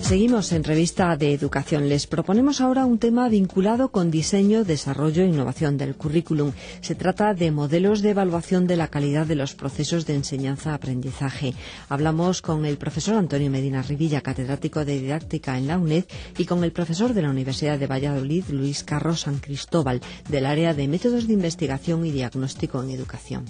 Seguimos en Revista de Educación. Les proponemos ahora un tema vinculado con diseño, desarrollo e innovación del currículum. Se trata de modelos de evaluación de la calidad de los procesos de enseñanza-aprendizaje. Hablamos con el profesor Antonio Medina Rivilla, catedrático de didáctica en la UNED, y con el profesor de la Universidad de Valladolid, Luis Carro San Cristóbal, del área de métodos de investigación y diagnóstico en educación.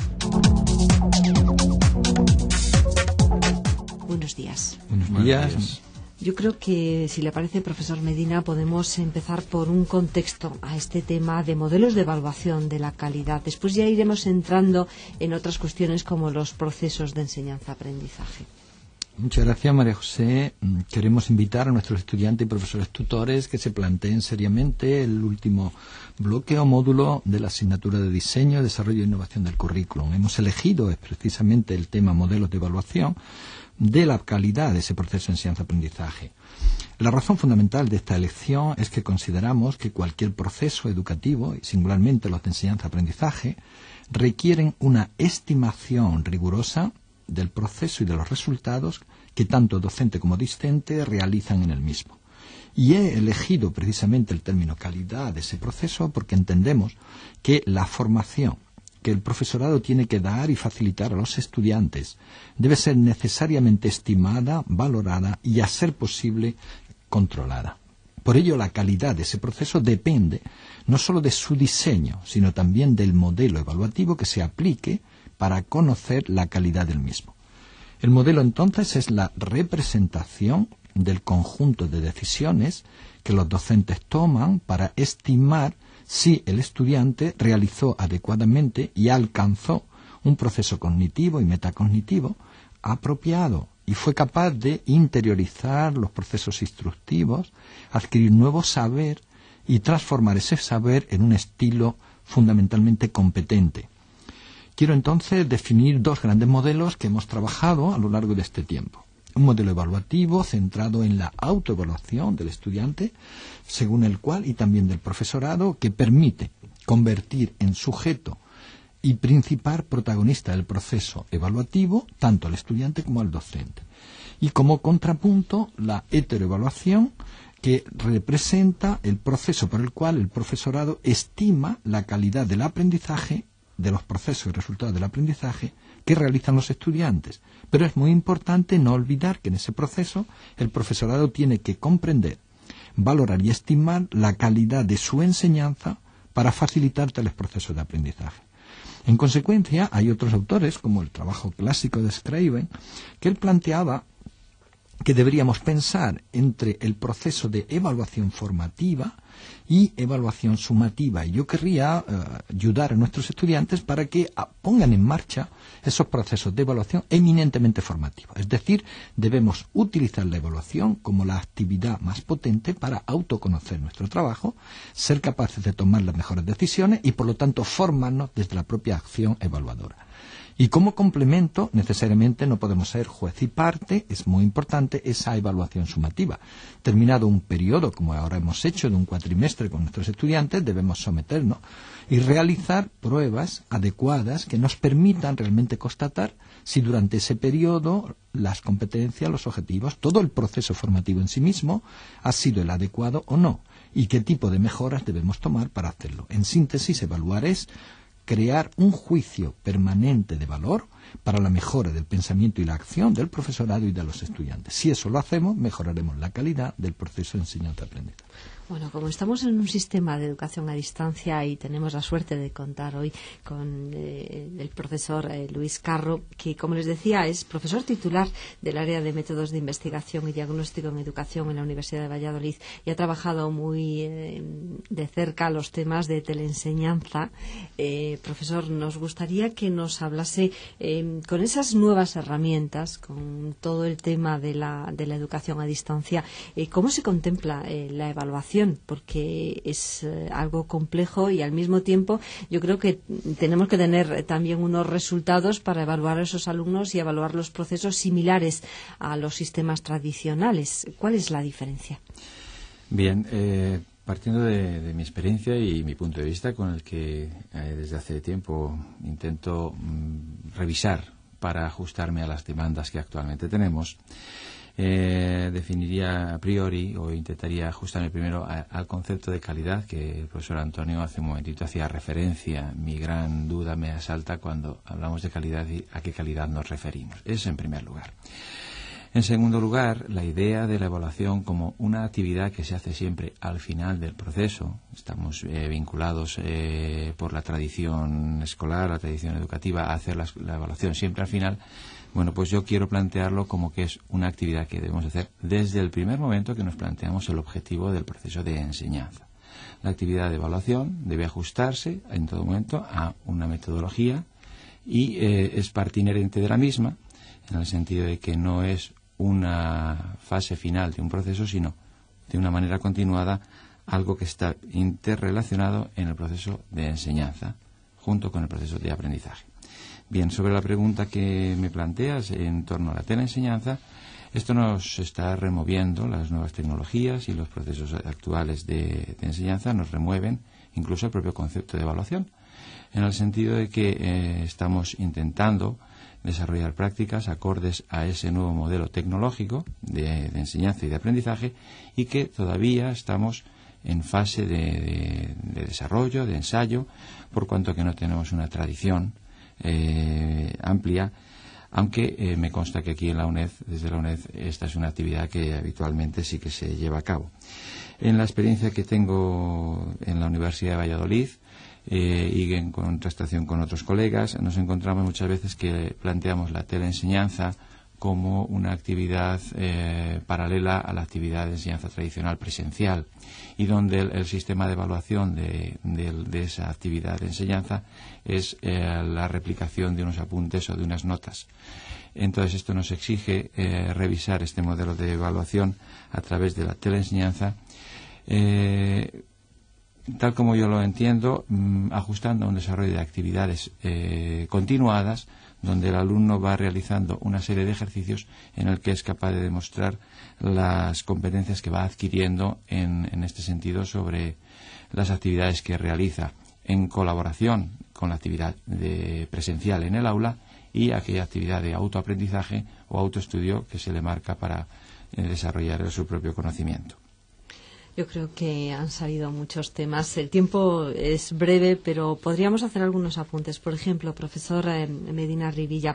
Buenos días. Buenos días. Yo creo que, si le parece, profesor Medina, podemos empezar por un contexto a este tema de modelos de evaluación de la calidad. Después ya iremos entrando en otras cuestiones como los procesos de enseñanza-aprendizaje. Muchas gracias, María José. Queremos invitar a nuestros estudiantes y profesores tutores que se planteen seriamente el último bloque o módulo de la asignatura de Diseño, Desarrollo e Innovación del Currículum. Hemos elegido precisamente el tema modelos de evaluación de la calidad de ese proceso de enseñanza-aprendizaje. La razón fundamental de esta elección es que consideramos que cualquier proceso educativo, y singularmente los de enseñanza-aprendizaje, requieren una estimación rigurosa del proceso y de los resultados que tanto docente como discente realizan en el mismo. Y he elegido precisamente el término calidad de ese proceso porque entendemos que la formación que el profesorado tiene que dar y facilitar a los estudiantes debe ser necesariamente estimada, valorada y, a ser posible, controlada. Por ello, la calidad de ese proceso depende no solo de su diseño, sino también del modelo evaluativo que se aplique para conocer la calidad del mismo. El modelo, entonces, es la representación del conjunto de decisiones que los docentes toman para estimar si el estudiante realizó adecuadamente y alcanzó un proceso cognitivo y metacognitivo apropiado y fue capaz de interiorizar los procesos instructivos, adquirir nuevo saber y transformar ese saber en un estilo fundamentalmente competente. Quiero entonces definir dos grandes modelos que hemos trabajado a lo largo de este tiempo. Un modelo evaluativo centrado en la autoevaluación del estudiante, según el cual, y también del profesorado, que permite convertir en sujeto y principal protagonista del proceso evaluativo tanto al estudiante como al docente. Y como contrapunto, la heteroevaluación, que representa el proceso por el cual el profesorado estima la calidad del aprendizaje, de los procesos y resultados del aprendizaje que realizan los estudiantes. Pero es muy importante no olvidar que en ese proceso el profesorado tiene que comprender, valorar y estimar la calidad de su enseñanza para facilitar tales procesos de aprendizaje. En consecuencia, hay otros autores, como el trabajo clásico de Schreiber, que él planteaba que deberíamos pensar entre el proceso de evaluación formativa y evaluación sumativa. Y yo querría ayudar a nuestros estudiantes para que pongan en marcha esos procesos de evaluación eminentemente formativos. Es decir, debemos utilizar la evaluación como la actividad más potente para autoconocer nuestro trabajo, ser capaces de tomar las mejores decisiones y, por lo tanto, formarnos desde la propia acción evaluadora. Y como complemento, necesariamente no podemos ser juez y parte, es muy importante esa evaluación sumativa. Terminado un periodo, como ahora hemos hecho, de un cuatrimestre con nuestros estudiantes, debemos someternos y realizar pruebas adecuadas que nos permitan realmente constatar si durante ese periodo las competencias, los objetivos, todo el proceso formativo en sí mismo ha sido el adecuado o no, y qué tipo de mejoras debemos tomar para hacerlo. En síntesis, evaluar es crear un juicio permanente de valor para la mejora del pensamiento y la acción del profesorado y de los estudiantes. Si eso lo hacemos, mejoraremos la calidad del proceso de enseñanza-aprendizaje. Bueno, como estamos en un sistema de educación a distancia y tenemos la suerte de contar hoy con el profesor Luis Carro, que, como les decía, es profesor titular del área de métodos de investigación y diagnóstico en educación en la Universidad de Valladolid y ha trabajado muy de cerca los temas de teleenseñanza. Profesor, nos gustaría que nos hablase con esas nuevas herramientas, con todo el tema de la educación a distancia, ¿cómo se contempla la evaluación? Porque es algo complejo y al mismo tiempo yo creo que tenemos que tener también unos resultados para evaluar a esos alumnos y evaluar los procesos similares a los sistemas tradicionales. ¿Cuál es la diferencia? Bien, partiendo de mi experiencia y mi punto de vista, con el que desde hace tiempo intento revisar para ajustarme a las demandas que actualmente tenemos, definiría a priori, o intentaría ajustarme primero al concepto de calidad que el profesor Antonio hace un momentito hacía referencia. Mi gran duda me asalta cuando hablamos de calidad y a qué calidad nos referimos. Eso en primer lugar. En segundo lugar, la idea de la evaluación como una actividad que se hace siempre al final del proceso. Estamos vinculados por la tradición escolar, la tradición educativa, a hacer la evaluación siempre al final. Bueno, pues yo quiero plantearlo como que es una actividad que debemos hacer desde el primer momento que nos planteamos el objetivo del proceso de enseñanza. La actividad de evaluación debe ajustarse en todo momento a una metodología y es parte inherente de la misma, en el sentido de que no es una fase final de un proceso, sino de una manera continuada algo que está interrelacionado en el proceso de enseñanza, junto con el proceso de aprendizaje. Bien, sobre la pregunta que me planteas en torno a la teleenseñanza, esto nos está removiendo, las nuevas tecnologías y los procesos actuales de enseñanza nos remueven incluso el propio concepto de evaluación, en el sentido de que estamos intentando desarrollar prácticas acordes a ese nuevo modelo tecnológico de enseñanza y de aprendizaje, y que todavía estamos en fase de desarrollo, de ensayo, por cuanto que no tenemos una tradición amplia, aunque me consta que aquí en la UNED, desde la UNED, esta es una actividad que habitualmente sí que se lleva a cabo. En la experiencia que tengo en la Universidad de Valladolid, y en contrastación con otros colegas, nos encontramos muchas veces que planteamos la teleenseñanza como una actividad paralela a la actividad de enseñanza tradicional presencial, y donde el sistema de evaluación de esa actividad de enseñanza es la replicación de unos apuntes o de unas notas. Entonces esto nos exige revisar este modelo de evaluación a través de la teleenseñanza, tal como yo lo entiendo, ajustando a un desarrollo de actividades continuadas, donde el alumno va realizando una serie de ejercicios en el que es capaz de demostrar las competencias que va adquiriendo en este sentido sobre las actividades que realiza, en colaboración con la actividad presencial en el aula y aquella actividad de autoaprendizaje o autoestudio que se le marca para desarrollar su propio conocimiento. Yo creo que han salido muchos temas. El tiempo es breve, pero podríamos hacer algunos apuntes. Por ejemplo, profesor Medina Rivilla,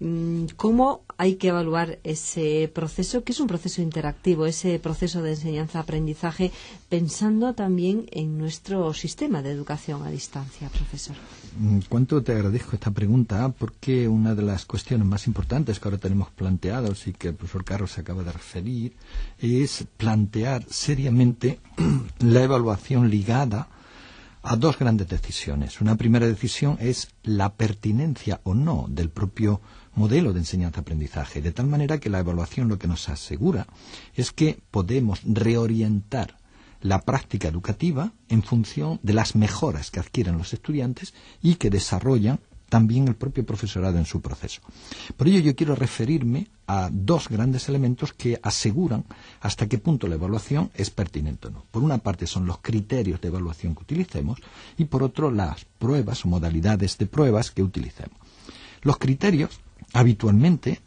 ¿cómo hay que evaluar ese proceso, que es un proceso interactivo, ese proceso de enseñanza-aprendizaje, pensando también en nuestro sistema de educación a distancia, profesor? Cuánto te agradezco esta pregunta, porque una de las cuestiones más importantes que ahora tenemos planteadas y que el profesor Carlos se acaba de referir es plantear seriamente la evaluación ligada a dos grandes decisiones. Una primera decisión es la pertinencia o no del propio modelo de enseñanza-aprendizaje, de tal manera que la evaluación lo que nos asegura es que podemos reorientar la práctica educativa en función de las mejoras que adquieren los estudiantes y que desarrollan también el propio profesorado en su proceso. Por ello yo quiero referirme a dos grandes elementos que aseguran hasta qué punto la evaluación es pertinente o no. Por una parte son los criterios de evaluación que utilicemos y por otro las pruebas o modalidades de pruebas que utilicemos. Los criterios habitualmente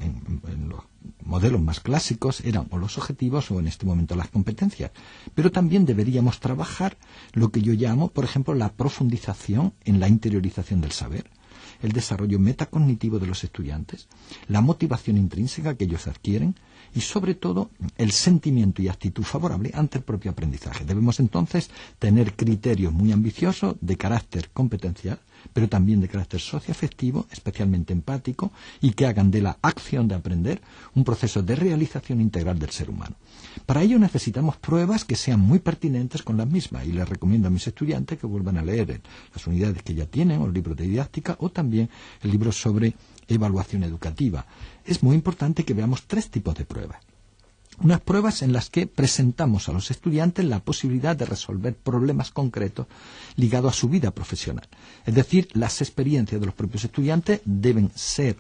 en los modelos más clásicos eran o los objetivos o en este momento las competencias, pero también deberíamos trabajar lo que yo llamo, por ejemplo, la profundización en la interiorización del saber, el desarrollo metacognitivo de los estudiantes, la motivación intrínseca que ellos adquieren y, sobre todo, el sentimiento y actitud favorable ante el propio aprendizaje. Debemos entonces tener criterios muy ambiciosos de carácter competencial, pero también de carácter socioafectivo, especialmente empático, y que hagan de la acción de aprender un proceso de realización integral del ser humano. Para ello necesitamos pruebas que sean muy pertinentes con las mismas, y les recomiendo a mis estudiantes que vuelvan a leer las unidades que ya tienen, o el libro de didáctica, o también el libro sobre evaluación educativa. Es muy importante que veamos tres tipos de pruebas. Unas pruebas en las que presentamos a los estudiantes la posibilidad de resolver problemas concretos ligados a su vida profesional. Es decir, las experiencias de los propios estudiantes deben ser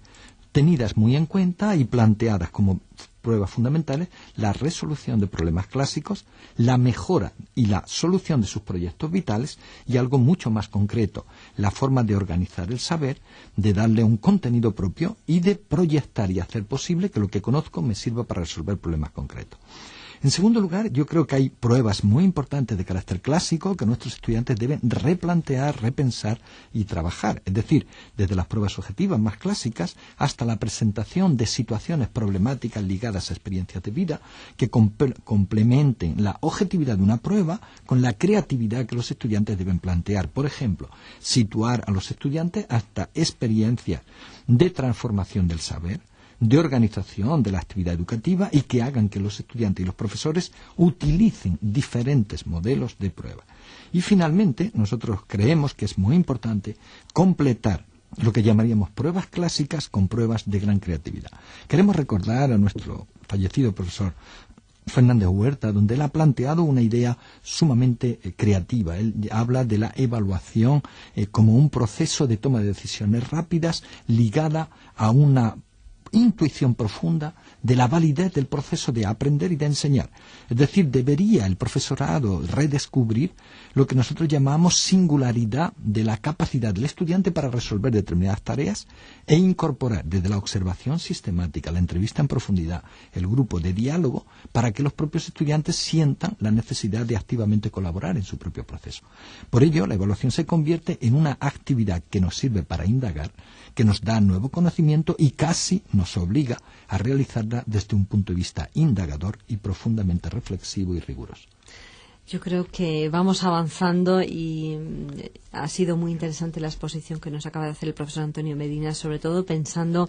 tenidas muy en cuenta y planteadas como pruebas fundamentales la resolución de problemas clásicos, la mejora y la solución de sus proyectos vitales y algo mucho más concreto, la forma de organizar el saber, de darle un contenido propio y de proyectar y hacer posible que lo que conozco me sirva para resolver problemas concretos. En segundo lugar, yo creo que hay pruebas muy importantes de carácter clásico que nuestros estudiantes deben replantear, repensar y trabajar. Es decir, desde las pruebas objetivas más clásicas hasta la presentación de situaciones problemáticas ligadas a experiencias de vida que complementen la objetividad de una prueba con la creatividad que los estudiantes deben plantear. Por ejemplo, situar a los estudiantes hasta experiencias de transformación del saber, de organización de la actividad educativa y que hagan que los estudiantes y los profesores utilicen diferentes modelos de prueba. Y finalmente, nosotros creemos que es muy importante completar lo que llamaríamos pruebas clásicas con pruebas de gran creatividad. Queremos recordar a nuestro fallecido profesor Fernández Huerta, donde él ha planteado una idea sumamente creativa. Él habla de la evaluación como un proceso de toma de decisiones rápidas ligada a una intuición profunda de la validez del proceso de aprender y de enseñar. Es decir, debería el profesorado redescubrir lo que nosotros llamamos singularidad de la capacidad del estudiante para resolver determinadas tareas e incorporar desde la observación sistemática, la entrevista en profundidad, el grupo de diálogo, para que los propios estudiantes sientan la necesidad de activamente colaborar en su propio proceso. Por ello, la evaluación se convierte en una actividad que nos sirve para indagar, que nos da nuevo conocimiento y casi nos obliga a realizarla desde un punto de vista indagador y profundamente reflexivo y riguroso. Yo creo que vamos avanzando y ha sido muy interesante la exposición que nos acaba de hacer el profesor Antonio Medina, sobre todo pensando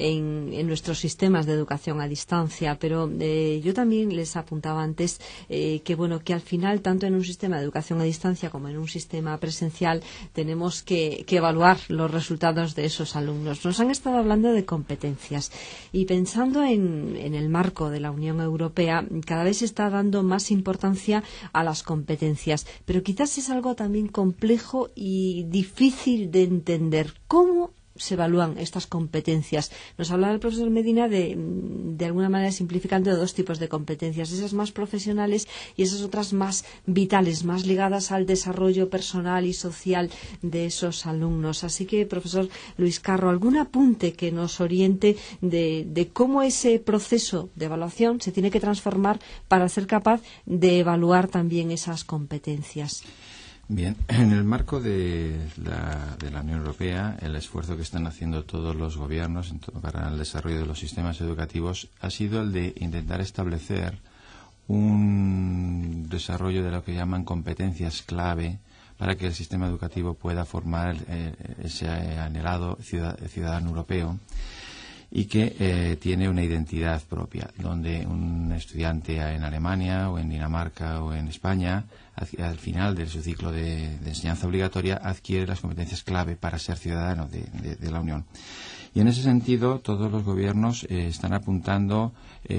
en nuestros sistemas de educación a distancia. Pero yo también les apuntaba antes que al final, tanto en un sistema de educación a distancia como en un sistema presencial, tenemos que evaluar los resultados de esos alumnos. Nos han estado hablando de competencias y pensando en el marco de la Unión Europea, cada vez se está dando más importancia a las competencias, pero quizás es algo también complejo y difícil de entender. ¿Cómo se evalúan estas competencias? Nos hablaba el profesor Medina de alguna manera simplificando de dos tipos de competencias, esas más profesionales y esas otras más vitales, más ligadas al desarrollo personal y social de esos alumnos. Así que, profesor Luis Carro, ¿algún apunte que nos oriente de cómo ese proceso de evaluación se tiene que transformar para ser capaz de evaluar también esas competencias? Bien, en el marco de la Unión Europea, el esfuerzo que están haciendo todos los gobiernos para el desarrollo de los sistemas educativos ha sido el de intentar establecer un desarrollo de lo que llaman competencias clave para que el sistema educativo pueda formar ese anhelado ciudadano europeo y que tiene una identidad propia, donde un estudiante en Alemania o en Dinamarca o en España, al final de su ciclo de enseñanza obligatoria, adquiere las competencias clave para ser ciudadano de la Unión. Y en ese sentido, todos los gobiernos están apuntando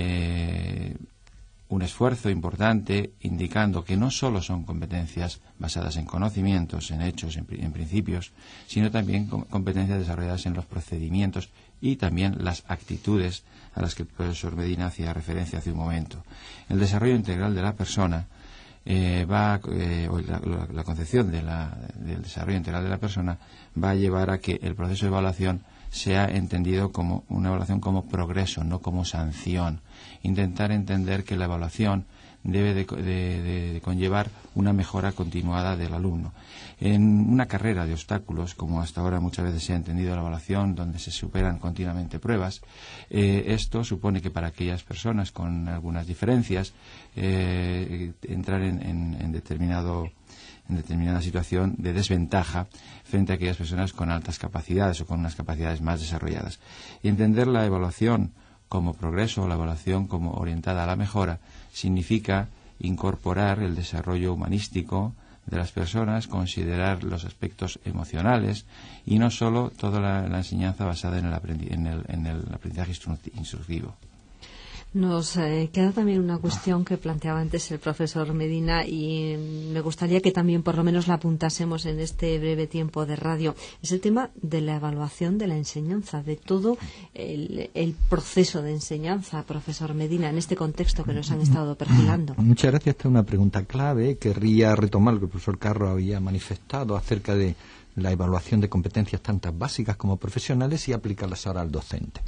un esfuerzo importante, indicando que no solo son competencias basadas en conocimientos, en hechos, en principios, sino también competencias desarrolladas en los procedimientos y también las actitudes a las que el profesor Medina hacía referencia hace un momento. El desarrollo integral de la persona la concepción del desarrollo integral de la persona va a llevar a que el proceso de evaluación sea entendido como una evaluación como progreso, no como sanción. Intentar entender que la evaluación debe de conllevar una mejora continuada del alumno. En una carrera de obstáculos, como hasta ahora muchas veces se ha entendido la evaluación, donde se superan continuamente pruebas, esto supone que para aquellas personas con algunas diferencias, entrar en determinada situación de desventaja frente a aquellas personas con altas capacidades o con unas capacidades más desarrolladas. Y entender la evaluación como progreso o la evaluación como orientada a la mejora significa incorporar el desarrollo humanístico de las personas, considerar los aspectos emocionales y no solo toda la enseñanza basada en el aprendizaje instructivo. Nos queda también una cuestión que planteaba antes el profesor Medina y me gustaría que también por lo menos la apuntásemos en este breve tiempo de radio. Es el tema de la evaluación de la enseñanza, de todo el proceso de enseñanza, profesor Medina, en este contexto que nos han estado perfilando. Muchas gracias. Esta es una pregunta clave. Querría retomar lo que el profesor Carro había manifestado acerca de la evaluación de competencias tanto básicas como profesionales y aplicarlas ahora al docente.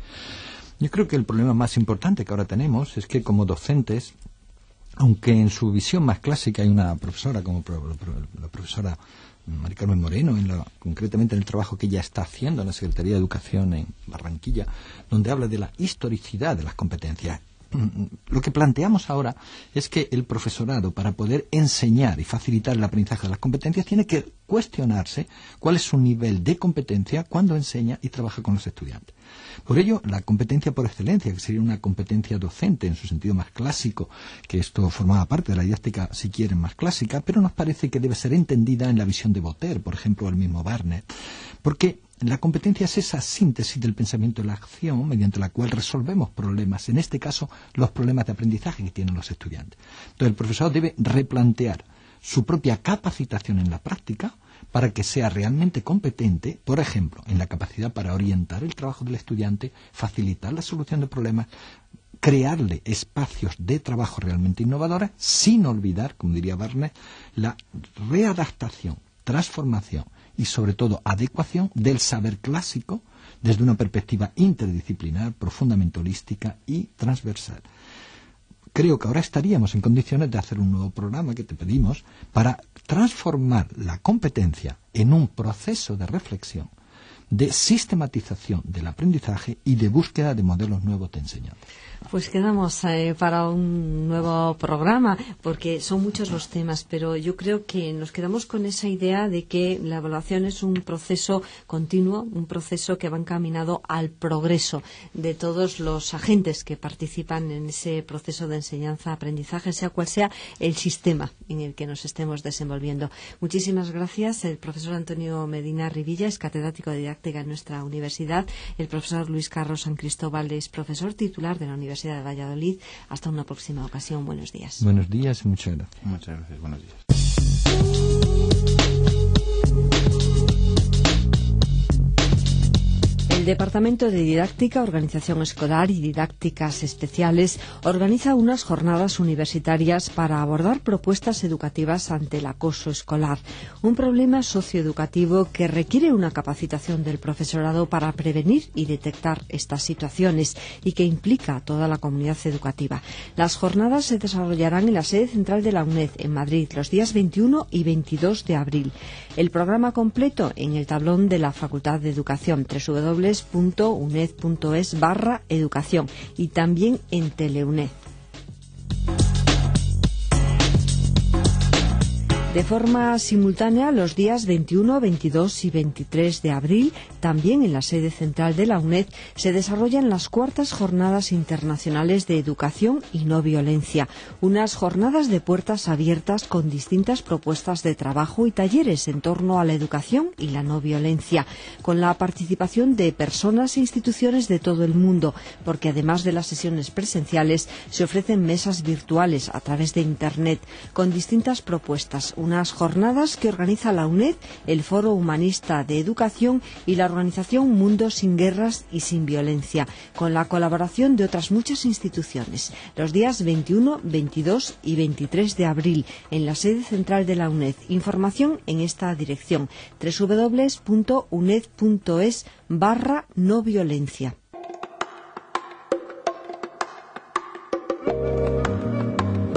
Yo creo que el problema más importante que ahora tenemos es que como docentes, aunque en su visión más clásica hay una profesora como la profesora Mari Carmen Moreno, concretamente en el trabajo que ella está haciendo en la Secretaría de Educación en Barranquilla, donde habla de la historicidad de las competencias. Lo que planteamos ahora es que el profesorado, para poder enseñar y facilitar el aprendizaje de las competencias, tiene que cuestionarse cuál es su nivel de competencia cuando enseña y trabaja con los estudiantes. Por ello, la competencia por excelencia, que sería una competencia docente en su sentido más clásico, que esto formaba parte de la didáctica, si quieren, más clásica, pero nos parece que debe ser entendida en la visión de Voltaire, por ejemplo, el mismo Barnett, porque la competencia es esa síntesis del pensamiento y la acción mediante la cual resolvemos problemas, en este caso los problemas de aprendizaje que tienen los estudiantes. Entonces el profesor debe replantear su propia capacitación en la práctica para que sea realmente competente, por ejemplo, en la capacidad para orientar el trabajo del estudiante, facilitar la solución de problemas, crearle espacios de trabajo realmente innovadores, sin olvidar, como diría Barnett, la readaptación, transformación y sobre todo adecuación del saber clásico desde una perspectiva interdisciplinar, profundamente holística y transversal. Creo que ahora estaríamos en condiciones de hacer un nuevo programa que te pedimos para transformar la competencia en un proceso de reflexión, de sistematización del aprendizaje y de búsqueda de modelos nuevos de enseñanza. Pues quedamos para un nuevo programa, porque son muchos los temas, pero yo creo que nos quedamos con esa idea de que la evaluación es un proceso continuo, un proceso que va encaminado al progreso de todos los agentes que participan en ese proceso de enseñanza-aprendizaje, sea cual sea el sistema en el que nos estemos desenvolviendo. Muchísimas gracias. El profesor Antonio Medina Rivilla es catedrático de didáctica en nuestra universidad. El profesor Luis Carro San Cristóbal es profesor titular de la Universidad de Valladolid. Hasta una próxima ocasión. Buenos días. Buenos días y muchas gracias. Muchas gracias. Buenos días. El Departamento de Didáctica, Organización Escolar y Didácticas Especiales organiza unas jornadas universitarias para abordar propuestas educativas ante el acoso escolar, un problema socioeducativo que requiere una capacitación del profesorado para prevenir y detectar estas situaciones y que implica a toda la comunidad educativa. Las jornadas se desarrollarán en la sede central de la UNED, en Madrid, los días 21 y 22 de abril. El programa completo en el tablón de la Facultad de Educación, www.uned.es/educación, y también en Teleuned. De forma simultánea, los días 21, 22 y 23 de abril, también en la sede central de la UNED, se desarrollan las cuartas Jornadas Internacionales de Educación y No Violencia, unas jornadas de puertas abiertas con distintas propuestas de trabajo y talleres en torno a la educación y la no violencia, con la participación de personas e instituciones de todo el mundo, porque además de las sesiones presenciales, se ofrecen mesas virtuales a través de Internet, con distintas propuestas. Unas jornadas que organiza la UNED, el Foro Humanista de Educación y la organización Mundo sin Guerras y sin Violencia, con la colaboración de otras muchas instituciones. Los días 21, 22 y 23 de abril, en la sede central de la UNED. Información en esta dirección: www.uned.es/no violencia.